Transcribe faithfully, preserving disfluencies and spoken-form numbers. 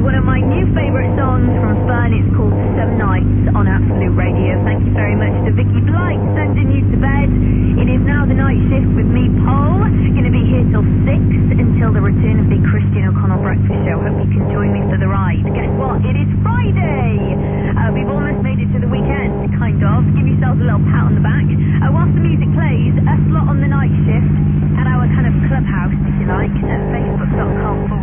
one of my new favourite songs from Fern. It's called Some Nights on Absolute Radio. Thank you very much to Vicky Blight sending you to bed. It is now the night shift with me, Paul. Going to be here till six until the return of the Christian O'Connell Breakfast Show. Hope you can join me for the ride. Guess what? It is Friday. Uh, we've almost made it to the weekend, kind of. Give yourselves a little pat on the back. Uh, whilst the music plays, a slot on the night shift at our kind of clubhouse, if you like, at facebook.com forward